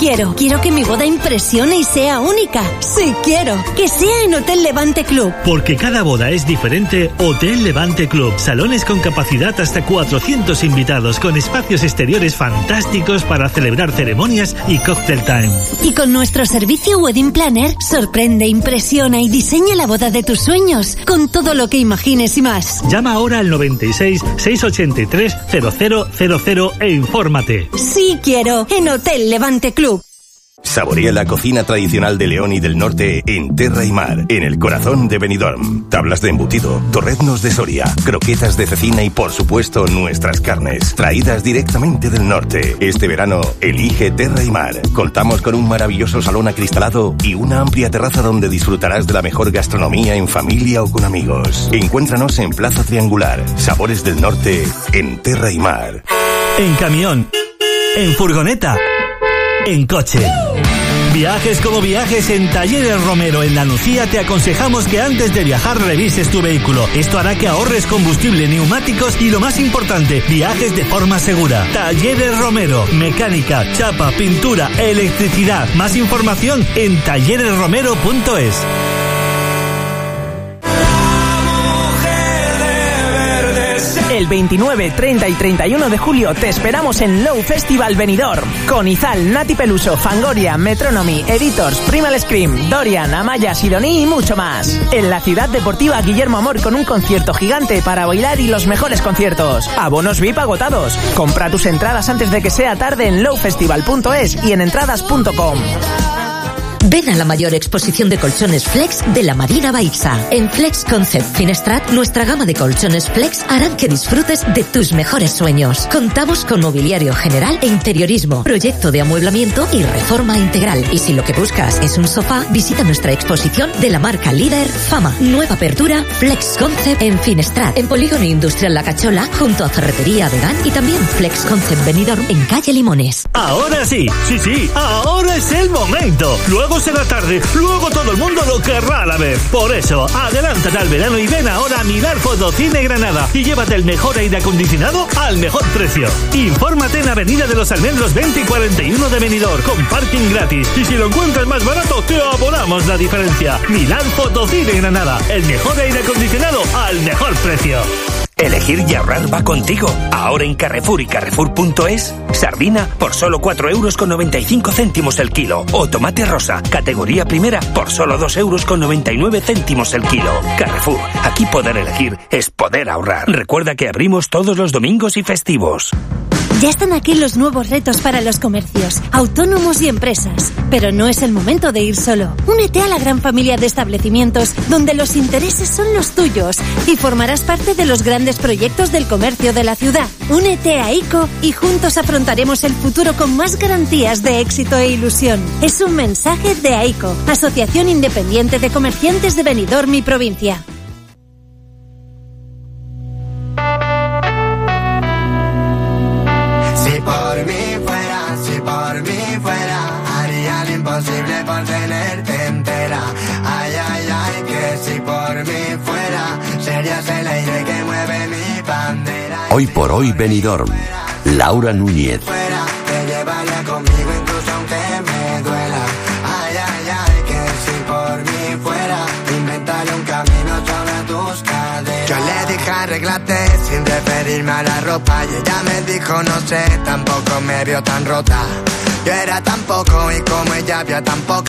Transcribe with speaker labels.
Speaker 1: Quiero que mi boda impresione y sea única. Sí quiero, que sea en Hotel Levante Club.
Speaker 2: Porque cada boda es diferente, Hotel Levante Club. Salones con capacidad hasta 400 invitados, con espacios exteriores fantásticos para celebrar ceremonias y cocktail time.
Speaker 1: Y con nuestro servicio Wedding Planner, sorprende, impresiona y diseña la boda de tus sueños, con todo lo que imagines y más.
Speaker 2: Llama ahora al 96 683 0000 e infórmate.
Speaker 1: Sí quiero, en Hotel Levante Club.
Speaker 3: Saborea la cocina tradicional de León y del Norte en Terra y Mar, en el corazón de Benidorm. Tablas de embutido, torreznos de Soria, croquetas de cecina y, por supuesto, nuestras carnes, traídas directamente del norte. Este verano, elige Terra y Mar. Contamos con un maravilloso salón acristalado y una amplia terraza donde disfrutarás de la mejor gastronomía en familia o con amigos. Encuéntranos en Plaza Triangular, Sabores del Norte, en Terra y Mar.
Speaker 2: En camión, en furgoneta, en coche. Viajes como viajes, en Talleres Romero en La Nucía te aconsejamos que antes de viajar revises tu vehículo. Esto hará que ahorres combustible, neumáticos y, lo más importante, viajes de forma segura. Talleres Romero, mecánica, chapa, pintura, electricidad. Más información en talleresromero.es.
Speaker 4: El 29, 30 y 31 de julio te esperamos en Low Festival Benidorm, con Izal, Nati Peluso, Fangoria, Metronomy, Editors, Primal Scream, Dorian, Amaya, Sidoní y mucho más. En la ciudad deportiva Guillermo Amor, con un concierto gigante para bailar y los mejores conciertos. Abonos VIP agotados. Compra tus entradas antes de que sea tarde en lowfestival.es y en entradas.com.
Speaker 5: Ven a la mayor exposición de colchones Flex de la Marina Baixa. En Flex Concept Finestrat, nuestra gama de colchones Flex harán que disfrutes de tus mejores sueños. Contamos con mobiliario general e interiorismo, proyecto de amueblamiento y reforma integral. Y si lo que buscas es un sofá, visita nuestra exposición de la marca líder Fama. Nueva apertura Flex Concept en Finestrat, en Polígono Industrial La Cachola, junto a Ferretería Vegan, y también Flex Concept Benidorm en calle Limones.
Speaker 2: Ahora sí, ahora es el momento. Luego será tarde, luego todo el mundo lo querrá a la vez. Por eso, adelántate al verano y ven ahora a mirar Fotocine Granada y llévate el mejor aire acondicionado al mejor precio. Infórmate en Avenida de los Almendros 20 y 41 de Benidorm, con parking gratis. Y si lo encuentras más barato, te abonamos la diferencia. Mirar Fotocine Granada, el mejor aire acondicionado al mejor precio.
Speaker 6: Elegir y ahorrar va contigo. Ahora en Carrefour y Carrefour.es, sardina por solo 4,95 € el kilo. O tomate rosa, categoría primera, por solo 2,99 € el kilo. Carrefour, aquí poder elegir es poder ahorrar. Recuerda que abrimos todos los domingos y festivos.
Speaker 1: Ya están aquí los nuevos retos para los comercios, autónomos y empresas. Pero no es el momento de ir solo. Únete a la gran familia de establecimientos donde los intereses son los tuyos y formarás parte de los grandes proyectos del comercio de la ciudad. Únete a ICO y juntos afrontaremos el futuro con más garantías de éxito e ilusión. Es un mensaje de AICO, Asociación Independiente de Comerciantes de Benidorm y Provincia.
Speaker 7: Si por mí fuera, haría lo imposible por tenerte entera. Ay, ay, ay, que si por mí fuera, serías el aire que mueve mi bandera.
Speaker 8: Hoy por hoy Benidorm, Laura Núñez.
Speaker 7: Te llevaría conmigo incluso aunque me duela. Ay, ay, ay, que si por mí fuera, inventaré un camino sobre tus caderas. Yo le dije arréglate sin referirme a la ropa y ella me dijo no sé, tampoco me vio tan rota. Yo era tan poco y como ella había tan poco.